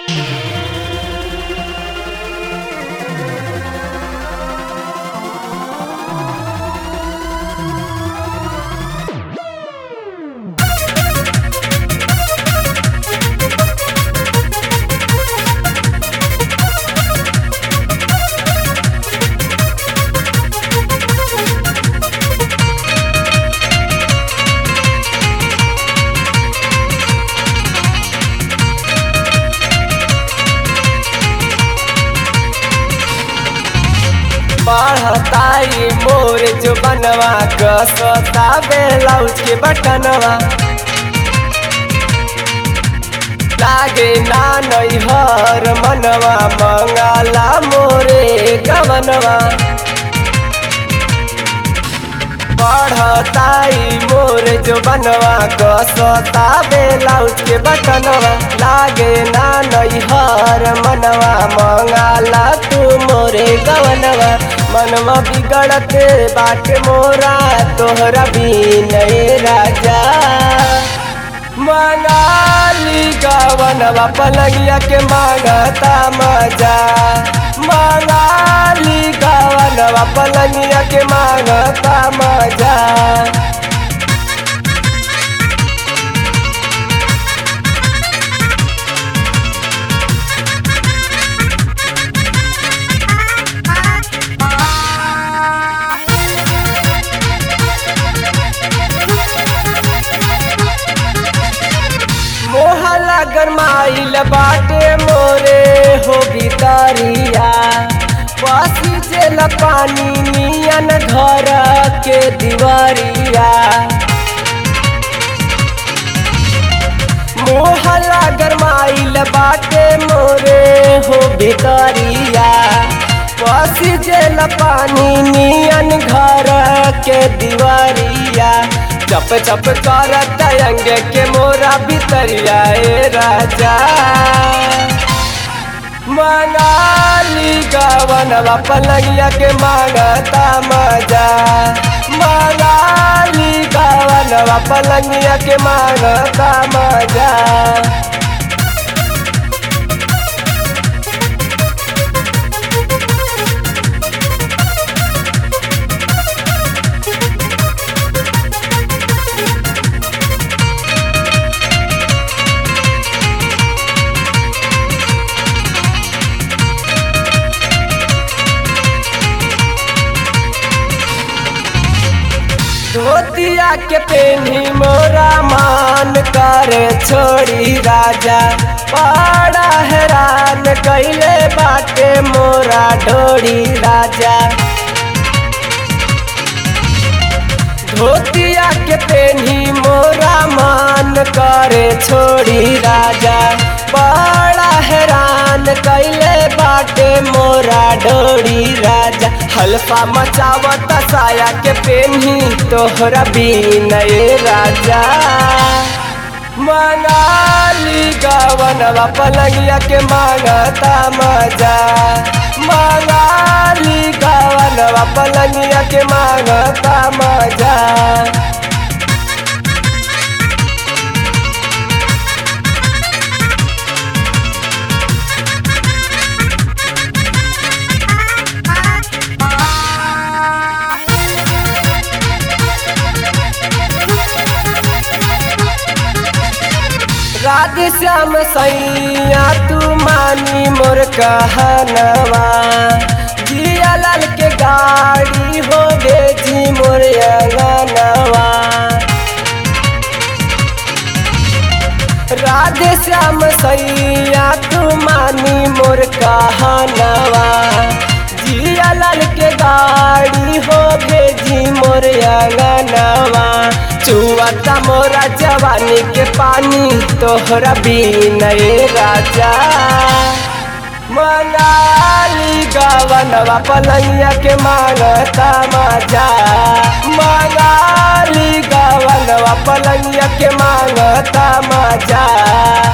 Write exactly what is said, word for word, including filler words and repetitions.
बढ़ताई मोर जो बनवा कसता ब्लाउज के बटनवा लागे ना नैहर मनवा मंगाला मोरे गवनवा बढ़ताई मोर जो बनवा कसता ब्लाउज के बटनवा लागे ना नैहर मनवा मंगाला तू मोरे गवनवा मनवा बिगड़त बाटे मोरा तोहरा भी नए राजा मंगाली गवनवा पलंगिया के मांगता मजा मंगाली गवनवा पलंगिया के मांगता मजा मोहला गरमाइल बाटे मोरे हो भितरिया पसी जेल पानी नियन घर के दीवारिया मोहला गरमाइल बाटे मोरे हो भितरिया पसी जेल पानी नियन घर के दीवारिया चप चप करत अंग के मोरा भितरिया ए राजा मंगाली गवनवा पलंगिया के मांगता मजा मंगाली गवनवा पलंगिया के मांगता मजा धोतिया के पेनी मोरा मान कर छोड़ी राजा बड़ा हैरान कैले बाटे मोरा ढोड़ी राजा धोतिया के पेनी मोरा मान करे छोड़ी राजा बड़ा हैरान कैले बाटे मोरा ढोड़ी राजा हल्फा मचावत साया के पेनी तोहरा भी नए राजा मंगाली गवनवा पलंगिया के मांगता मजा मंगाली गवनवा पलंगिया के मांगता मजा राधे श्याम सैया तू मानी मोर कहनवा जिया लाल के गाड़ी हो भेजी मोर अंगनवा राधे श्याम सैया तू मानी मोर कहनवा जिया लाल के गाड़ी हो भेजी मोर अंगनवा चुआता मोरा जवानी के पानी तोहरा भी नए राजा मंगाली गवनवा पलंगिया के मांगता मजा मंगाली गवनवा पलंगिया के मांगता मजा।